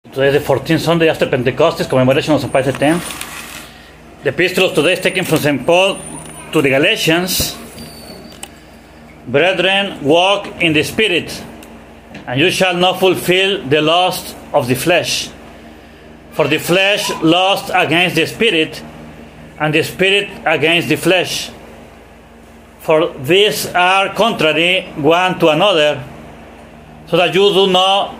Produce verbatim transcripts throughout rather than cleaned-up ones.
Today is the fourteenth Sunday after Pentecost, commemoration of Saint Pius the tenth. The epistle of today is taken from Saint Paul to the Galatians. Brethren, walk in the Spirit, and you shall not fulfill the lust of the flesh. For the flesh lusts against the Spirit, and the Spirit against the flesh. For these are contrary one to another, so that you do not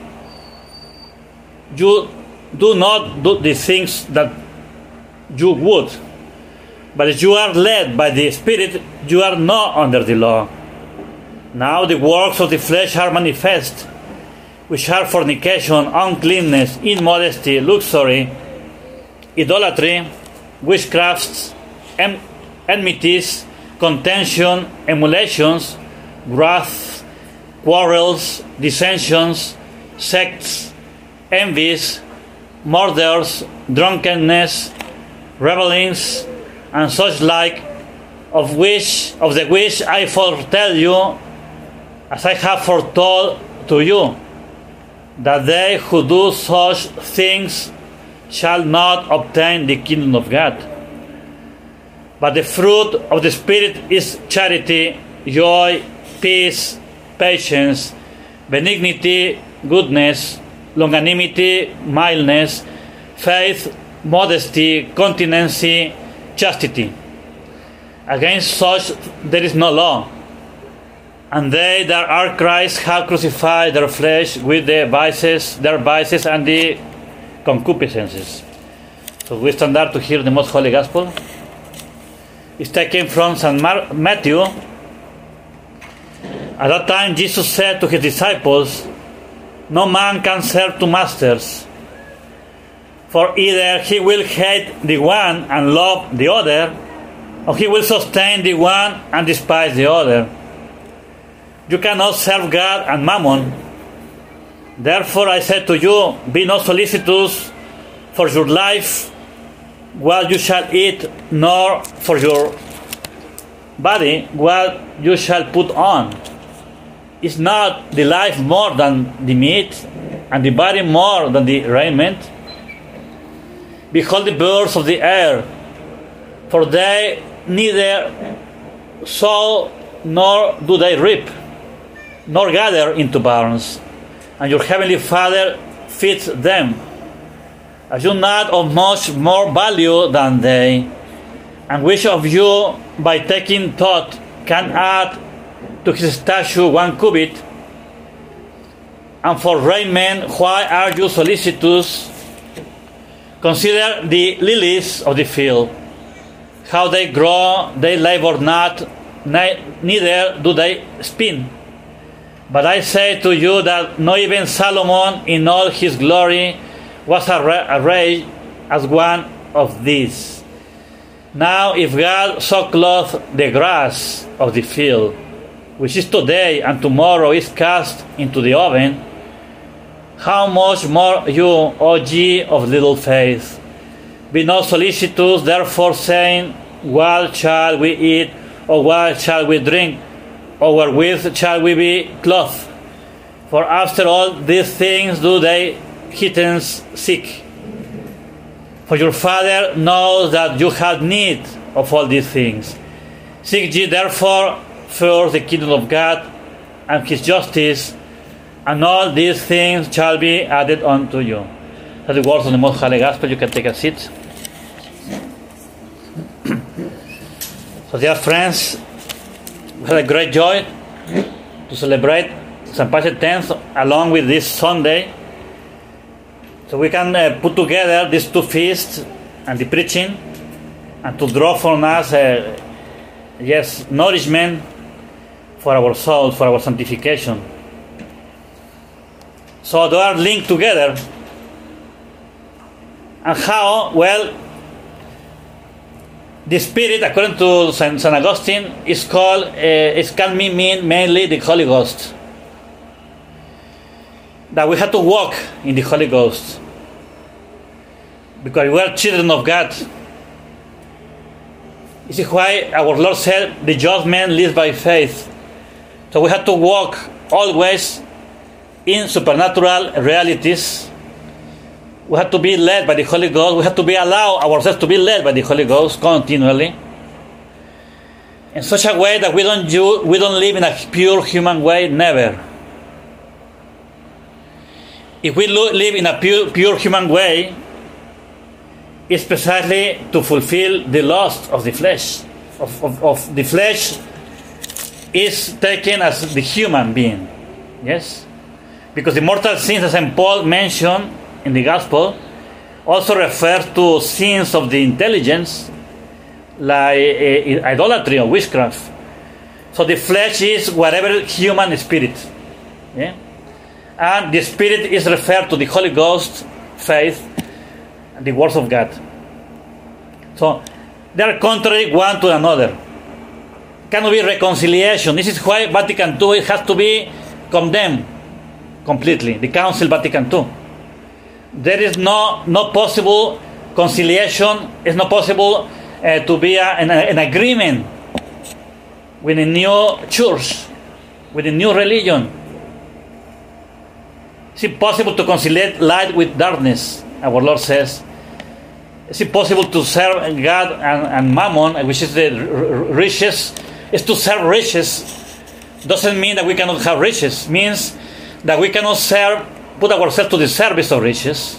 you do not do the things that you would. But if you are led by the Spirit, you are not under the law. Now the works of the flesh are manifest, which are fornication, uncleanness, immodesty, luxury, idolatry, witchcrafts, en- enmities, contention, emulations, wrath, quarrels, dissensions, sects, envies, murders, drunkenness, revelings, and such like, of which of the which I foretell you, as I have foretold to you, that they who do such things shall not obtain the kingdom of God. But the fruit of the Spirit is charity, joy, peace, patience, benignity, goodness, longanimity, mildness, faith, modesty, continency, chastity. Against such there is no law. And they that are Christ have crucified their flesh with the vices, their vices and the concupiscences. So we stand up to hear the most holy gospel. It's taken from Saint Mar- Matthew. At that time Jesus said to his disciples, no man can serve two masters, for either he will hate the one and love the other, or he will sustain the one and despise the other. You cannot serve God and mammon. Therefore I said to you, be not solicitous for your life, what you shall eat, nor for your body, what you shall put on. Is not the life more than the meat, and the body more than the raiment? Behold the birds of the air, for they neither sow nor do they reap, nor gather into barns, and your heavenly Father feeds them. Are you not of much more value than they? And which of you, by taking thought, can add to his stature one cubit? And for raiment, why are you solicitous? Consider the lilies of the field, how they grow, they labor not, neither do they spin. But I say to you that not even Solomon in all his glory was arrayed as one of these. Now if God so clothed the grass of the field, which is today and tomorrow is cast into the oven, how much more you, O ye of little faith? Be not solicitous, therefore, saying, what shall we eat, or what shall we drink, or wherewith shall we be clothed? For after all these things do they heathens seek. For your Father knows that you have need of all these things. Seek ye therefore first the kingdom of God and his justice, and all these things shall be added unto you. That's the words of the most holy gospel. You can take a seat. So dear friends, we had a great joy to celebrate Saint Pius the tenth along with this Sunday. So we can uh, put together these two feasts and the preaching, and to draw from us uh, yes, nourishment for our souls, for our sanctification. So they are linked together. And how? Well, the Spirit, according to Saint, Saint Augustine, is called, uh, it can mean mainly the Holy Ghost. That we have to walk in the Holy Ghost, because we are children of God. This is why our Lord said, the just man lives by faith. So we have to walk always in supernatural realities We have to be led by the Holy Ghost. We have to be allow ourselves to be led by the Holy Ghost continually, in such a way that we don't do, we don't live in a pure human way. Never. If we lo- live in a pure, pure human way, it's precisely to fulfill the lust of the flesh. Of, of, of the flesh is taken as the human being. Yes? Because the mortal sins, as Saint Paul mentioned in the Gospel, also refers to sins of the intelligence, like uh, idolatry or witchcraft. So the flesh is whatever human spirit. Yeah? And the spirit is referred to the Holy Ghost, faith, and the words of God. So they are contrary one to another. Cannot be reconciliation. This is why Vatican Two it has to be condemned completely. The Council Vatican Two. There is no no possible conciliation. It's not possible uh, to be a, an, an agreement with a new church, with a new religion. It's impossible to conciliate light with darkness, our Lord says. It's impossible to serve God and, and Mammon, which is the r- r- riches. Is to serve riches. Doesn't mean that we cannot have riches. Means that we cannot serve, put ourselves to the service of riches.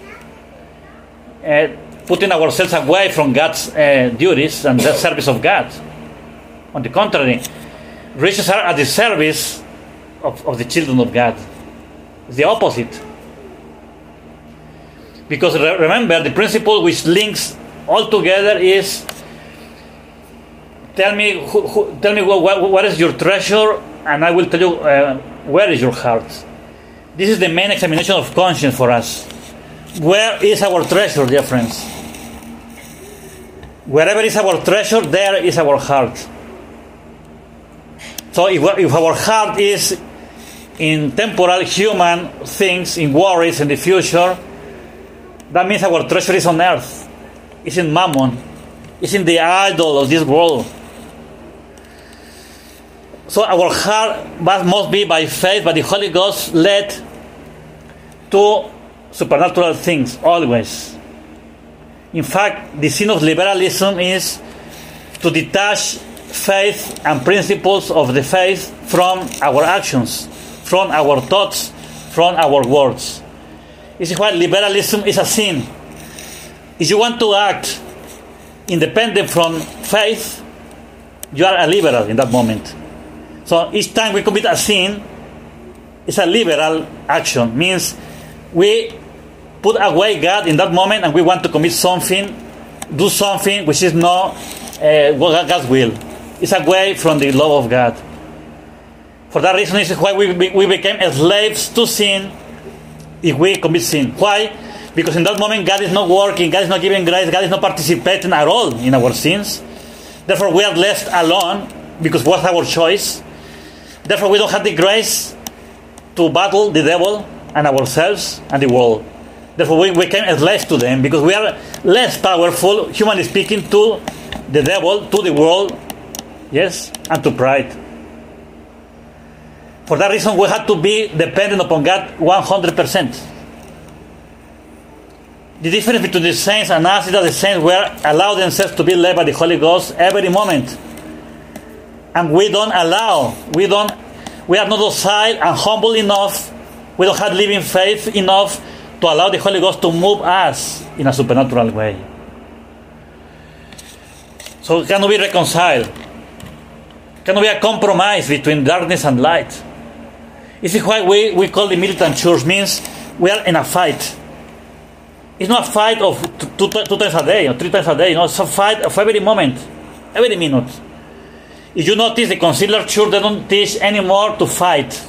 Uh, putting ourselves away from God's uh, duties and the service of God. On the contrary, riches are at the service of, of the children of God. It's the opposite. Because re- remember, the principle which links all together is tell me who, who, tell me what, what, what is your treasure, and I will tell you uh, where is your heart. This is the main examination of conscience for us. Where is our treasure, dear friends? Wherever is our treasure, there is our heart. So if, if our heart is in temporal human things, in worries, in the future, that means our treasure is on earth. It's in Mammon. It's in the idol of this world. So our heart must be by faith, by the Holy Ghost, led to supernatural things, always. In fact, the sin of liberalism is to detach faith and principles of the faith from our actions, from our thoughts, from our words. This is why liberalism is a sin. If you want to act independent from faith, you are a liberal in that moment. So each time we commit a sin, it's a liberal action. Means we put away God in that moment and we want to commit something, do something which is not uh, God's will. It's away from the love of God. For that reason, this is why we, we became slaves to sin if we commit sin. Why? Because in that moment God is not working, God is not giving grace, God is not participating at all in our sins. Therefore we are left alone because what's our choice? Therefore we don't have the grace to battle the devil and ourselves and the world. Therefore we became slaves to them because we are less powerful, humanly speaking, to the devil, to the world, yes, and to pride. For that reason, we have to be dependent upon God one hundred percent. The difference between the saints and us is that the saints were allowed themselves to be led by the Holy Ghost every moment. And we don't allow, we don't, we are not docile and humble enough, we don't have living faith enough to allow the Holy Ghost to move us in a supernatural way. So it cannot be reconciled. It cannot be a compromise between darkness and light. This is why we, we call the militant church, means we are in a fight. It's not a fight of two, two, two times a day or three times a day. No, it's a fight of every moment, every minute. If you notice, the conciliar church, they don't teach anymore to fight.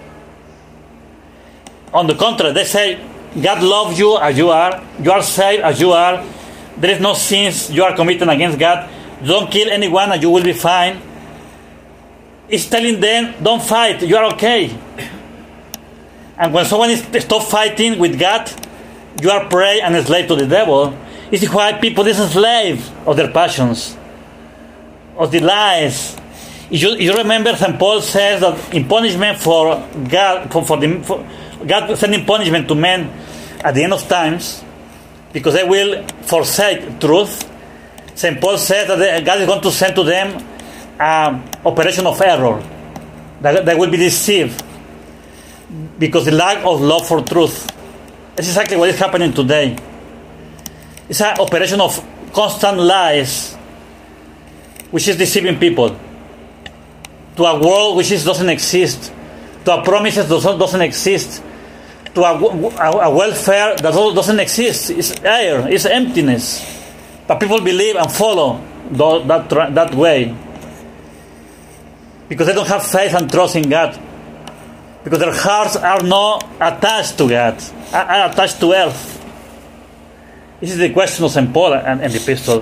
On the contrary, they say, God loves you as you are. You are saved as you are. There is no sins you are committing against God. Don't kill anyone and you will be fine. It's telling them, don't fight, you are okay. And when someone is stop fighting with God, you are prey and a slave to the devil. This is why people is a slave of their passions, of the lies. You, you remember Saint Paul says that in punishment for God, for, for, the, for God sending punishment to men, at the end of times, because they will forsake truth. Saint Paul says that God is going to send to them an operation of error. That they will be deceived because the lack of love for truth. That's exactly what is happening today. It's an operation of constant lies, which is deceiving people, to a world which is, doesn't exist, to a promises that doesn't, doesn't exist, to a, a, a welfare that doesn't exist. It's air, it's emptiness. But people believe and follow that, that way because they don't have faith and trust in God, because their hearts are not attached to God, are attached to earth. This is the question of Saint Paul and, and the epistle.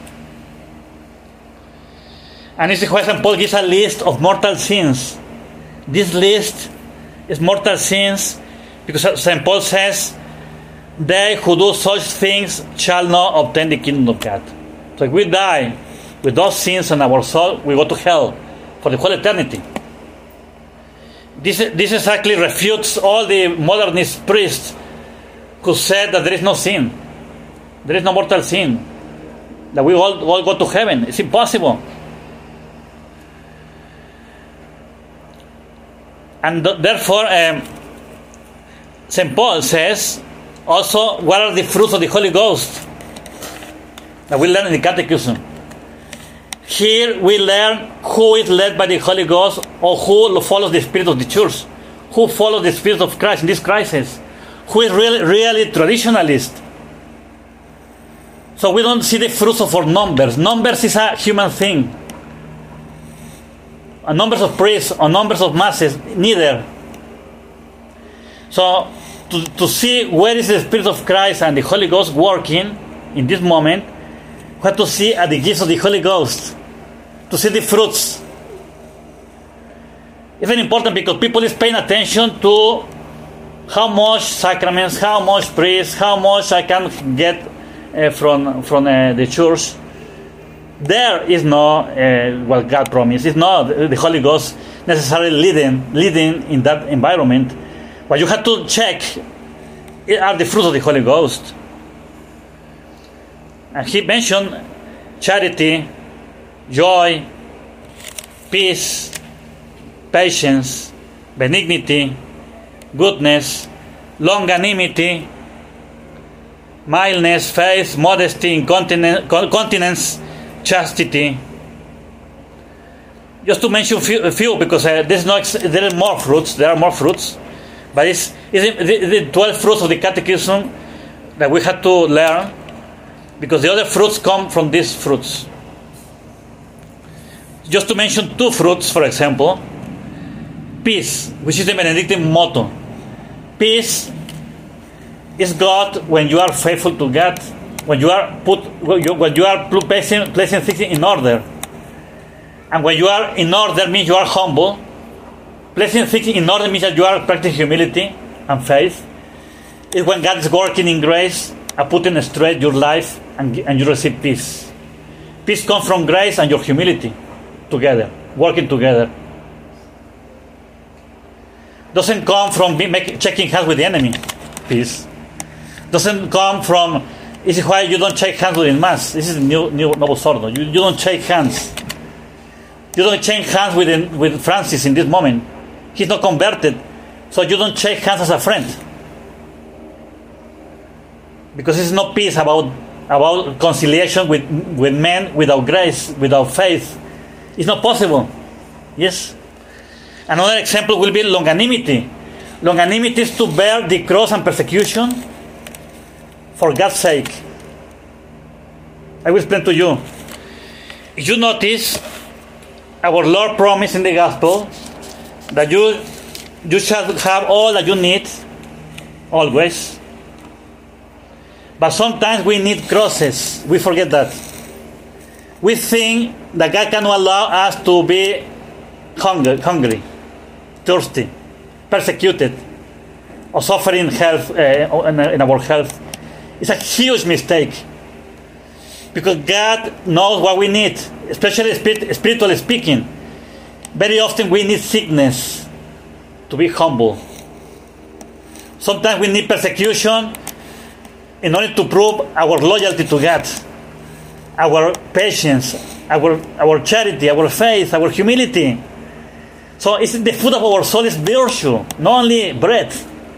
And this is why Saint Paul gives a list of mortal sins. This list is mortal sins because Saint Paul says, they who do such things shall not obtain the kingdom of God. So if we die with those sins in our soul, we go to hell for the whole eternity. This, this exactly refutes all the modernist priests who said that there is no sin. There is no mortal sin. That we all, all go to heaven. It's impossible. And th- therefore, um, Saint Paul says also, what are the fruits of the Holy Ghost that we learn in the Catechism? Here we learn who is led by the Holy Ghost or who follows the Spirit of the Church, who follows the Spirit of Christ in this crisis, who is really, really traditionalist. So we don't see the fruits of our numbers. Numbers is a human thing. A numbers of priests or numbers of masses, neither. So to, to see where is the Spirit of Christ and the Holy Ghost working in this moment, we have to see at the gifts of the Holy Ghost, to see the fruits. It's very important because people is paying attention to how much sacraments, how much priests, how much I can get uh, from from uh, the church. There is no uh, what God promised. It's not the Holy Ghost necessarily leading leading in that environment. What you have to check are the fruits of the Holy Ghost. And he mentioned charity, joy, peace, patience, benignity, goodness, longanimity, mildness, faith, modesty, incontinence, continence, chastity. Just to mention few, a few, because uh, there's no, there are more fruits. There are more fruits, but it's, it's the, the twelve fruits of the Catechism that we had to learn, because the other fruits come from these fruits. Just to mention two fruits, for example, peace, which is the Benedictine motto. Peace is God when you are faithful to God, when you are put, when you, when you are placing, placing things in order. And when you are in order means you are humble. Placing things in order means that you are practicing humility and faith. It's when God is working in grace and putting straight your life and, and you receive peace. Peace comes from grace and your humility together, working together. Doesn't come from be, make, checking hands with the enemy. Peace doesn't come from. This is why you don't shake hands with the mass. This is the new new Novus Ordo. You, you don't shake hands. You don't shake hands with the, with Francis in this moment. He's not converted, so you don't shake hands as a friend, because it's no peace about about conciliation with with men without grace, without faith. It's not possible. Yes. Another example will be longanimity. Longanimity is to bear the cross and persecution for God's sake. I will explain to you. If you notice, our Lord promised in the gospel that you you shall have all that you need, always. But sometimes we need crosses. We forget that. We think that God cannot allow us to be hungry, hungry, thirsty, persecuted, or suffering health uh, in, in our health. It's a huge mistake, because God knows what we need, especially spirit, spiritually speaking. Very often we need sickness to be humble. Sometimes we need persecution in order to prove our loyalty to God, our patience, our our charity, our faith, our humility. So it's the food of our soul is virtue, not only bread.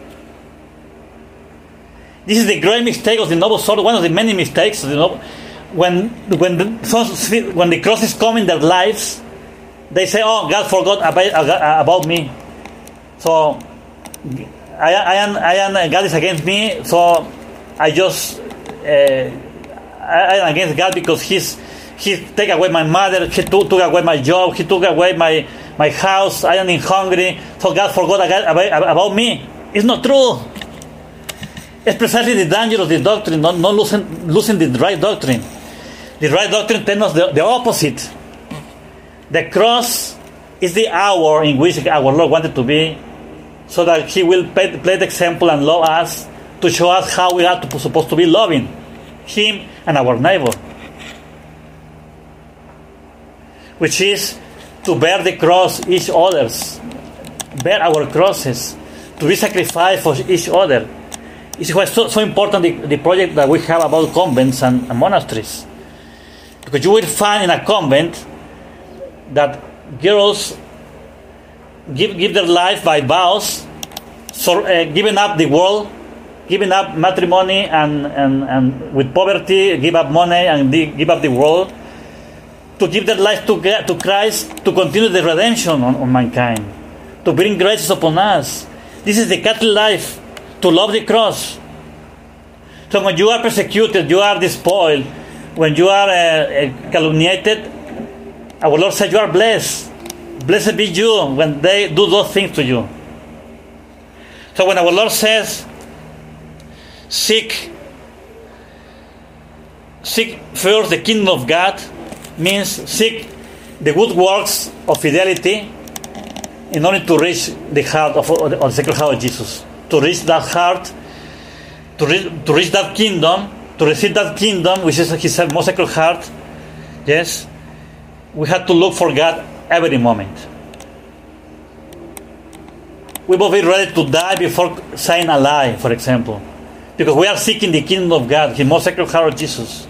This is the great mistake of the noble soul, one of the many mistakes. You know, when when the, when the crosses come in their lives, they say, "Oh, God forgot about, about me." So I, I am I am God is against me. So I just uh, I am against God because He's He take away my mother. He took, took away my job. He took away my my house. I am hungry. So God forgot about, about me. It's not true. It's precisely the danger of the doctrine, not, not losing, losing the right doctrine. The right doctrine tells us the, the opposite. The cross is the hour in which our Lord wanted to be, so that He will play, play the example and love us, to show us how we are to, supposed to be loving Him and our neighbor. Which is to bear the cross each other's, bear our crosses, to be sacrificed for each other. It's why so, so important the, the project that we have about convents and, and monasteries. Because you will find in a convent that girls give, give their life by vows, so, uh, giving up the world, giving up matrimony and, and, and with poverty, give up money and the, give up the world, to give their life to, to Christ, to continue the redemption on, on mankind, to bring graces upon us. This is the Catholic life. To love the cross. So when you are persecuted, you are despoiled, when you are uh, calumniated, our Lord said you are blessed. Blessed be you when they do those things to you. So when our Lord says, seek, seek first the kingdom of God, means seek the good works of fidelity in order to reach the heart of, of the Sacred Heart of Jesus. To reach that heart, to reach, to reach that kingdom, to receive that kingdom, which is His most sacred heart, yes, we have to look for God every moment. We must be ready to die before saying a lie, for example, because we are seeking the kingdom of God, His most sacred heart of Jesus.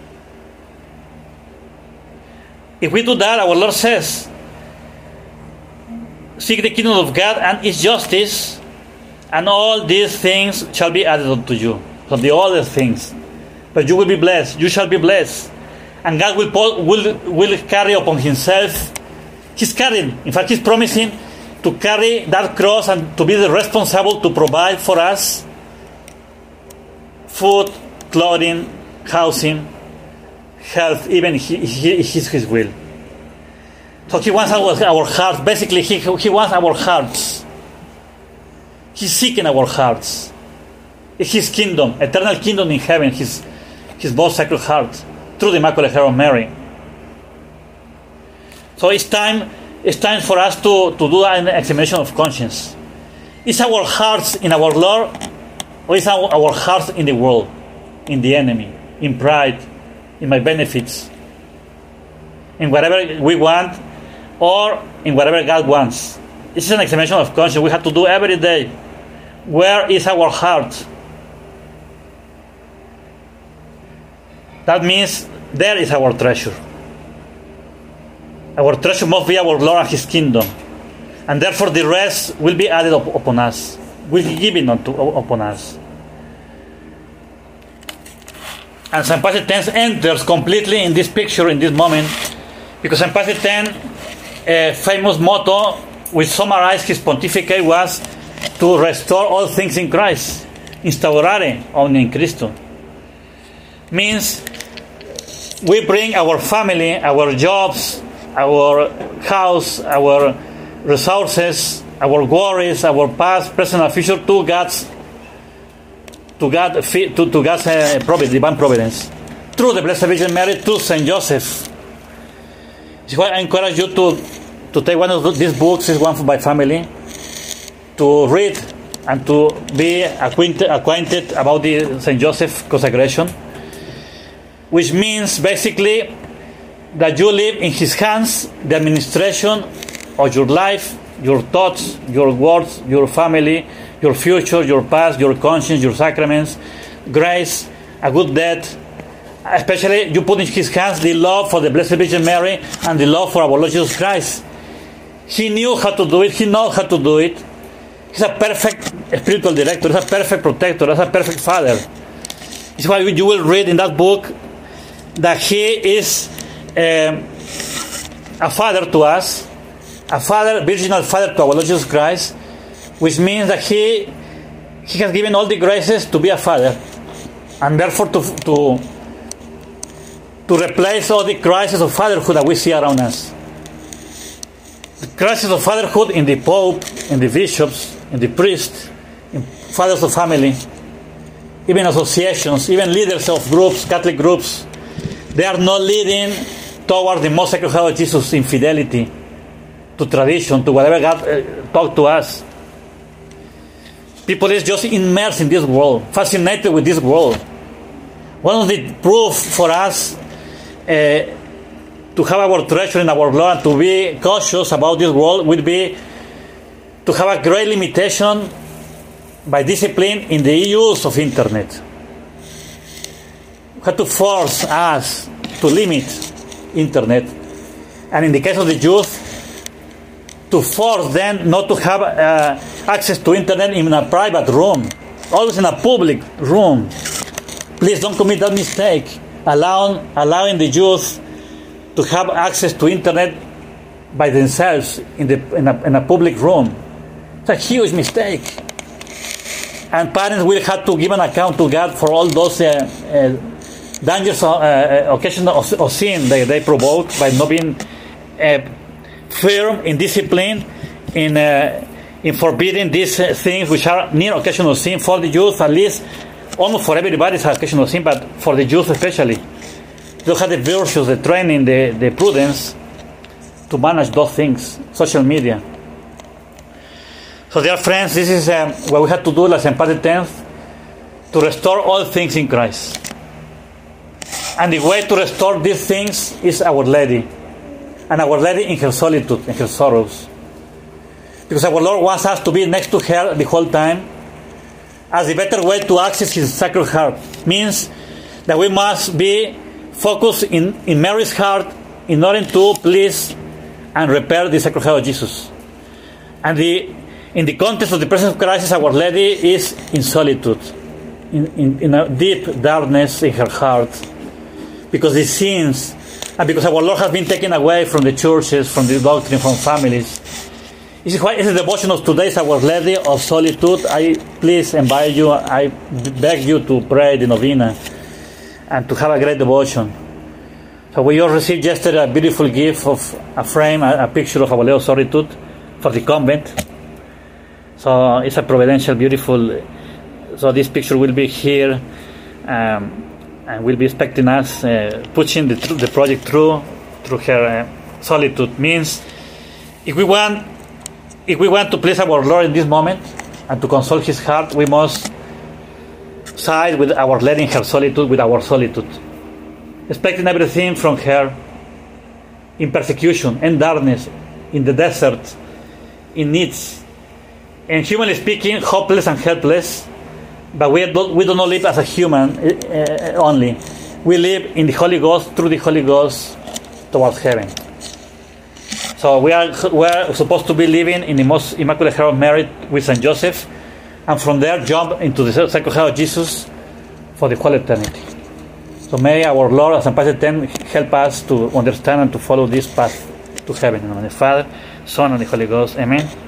If we do that, our Lord says, seek the kingdom of God and His justice, and all these things shall be added unto you. So the other things. But you will be blessed. You shall be blessed. And God will, will, will carry upon Himself. He's carrying. In fact, He's promising to carry that cross and to be the responsible to provide for us food, clothing, housing, health, even His, His will. So He wants our, our hearts. Basically, he, he wants our hearts. He's seeking our hearts. His kingdom, eternal kingdom in heaven, His, his most sacred heart, through the Immaculate Heart of Mary. So it's time, it's time for us to, to do an examination of conscience. Is our hearts in our Lord, or is our, our hearts in the world, in the enemy, in pride, in my benefits, in whatever we want, or in whatever God wants? This is an examination of conscience we have to do every day. Where is our heart? That means there is our treasure. Our treasure must be our Lord and His kingdom. And therefore the rest will be added up upon us, will be given unto, upon us. And Saint Pius X enters completely in this picture, in this moment, because Saint Pius X, a famous motto which summarized his pontificate was to restore all things in Christ, instaurare omnia in Christo. Means we bring our family, our jobs, our house, our resources, our worries, our past, present, and future to God's, to God, to, to God's uh, providence, divine providence, through the Blessed Virgin Mary, to Saint Joseph. So I encourage you to to take one of these books. Is one for my family, to read and to be acquainted, acquainted about the Saint Joseph consecration, which means basically that you leave in his hands the administration of your life, your thoughts, your words, your family, your future, your past, your conscience, your sacraments, grace, a good death. Especially, you put in his hands the love for the Blessed Virgin Mary and the love for our Lord Jesus Christ. He knew how to do it. He knows how to do it. He's a perfect spiritual director. He's a perfect protector. He's a perfect father. It's why you will read in that book that he is um, a father to us, a father, virginal father to our Lord Jesus Christ, which means that he he has given all the graces to be a father, and therefore to to to replace all the crises of fatherhood that we see around us. The crisis of fatherhood in the Pope, in the bishops, in the priests, in fathers of family, even associations, even leaders of groups, Catholic groups, they are not leading towards the most sacred heart of Jesus' infidelity to tradition, to whatever God uh, taught to us. People is just immersed in this world, fascinated with this world. One of the proof for us uh, to have our treasure in our Lord and to be cautious about this world would be to have a great limitation by discipline in the use of internet. We have to force us to limit internet, and in the case of the youth, to force them not to have uh, access to internet in a private room, always in a public room. Please don't commit that mistake, allowing, allowing the youth to have access to internet by themselves in, the, in, a, in a public room. It's a huge mistake. And parents will have to give an account to God for all those uh, uh, dangerous uh, uh, occasions of, of sin that they provoke by not being uh, firm in discipline, in uh, in forbidding these uh, things which are near occasional sin for the youth, at least. Almost for everybody it's occasional sin, but for the youth especially. They have the virtues, the training, the, the prudence to manage those things, social media. So dear friends, this is um, what we have to do as Saint Pius X, to restore all things in Christ. And the way to restore these things is Our Lady. And Our Lady in her solitude, in her sorrows. Because our Lord wants us to be next to her the whole time, as the better way to access His Sacred Heart. Means that we must be focused in, in Mary's heart in order to please and repair the Sacred Heart of Jesus. And the in the context of the presence of Christ, Our Lady is in solitude, in, in, in a deep darkness in her heart, because the sins, and because our Lord has been taken away from the churches, from the doctrine, from families. This is why it's the devotion of today is Our Lady of Solitude. I please invite you, I beg you to pray the novena and to have a great devotion. So we all received yesterday a beautiful gift of a frame, a, a picture of Our Lady of Solitude for the convent. So it's a providential, beautiful. So this picture will be here, um, and will be expecting us uh, pushing the, the project through through her uh, solitude. Means if we want, if we want to please our Lord in this moment and to console His heart, we must side with Our Lady in her solitude, with our solitude, expecting everything from her, in persecution, in darkness, in the desert, in needs. And humanly speaking, hopeless and helpless, but we don't, we do not live as a human uh, only. We live in the Holy Ghost, through the Holy Ghost, towards heaven. So we are we are supposed to be living in the most Immaculate Heart of Mary with Saint Joseph, and from there jump into the Sacred Heart of Jesus for the whole eternity. So may our Lord, as Saint Pius X, help us to understand and to follow this path to heaven. In the name of the Father, Son, and the Holy Ghost. Amen.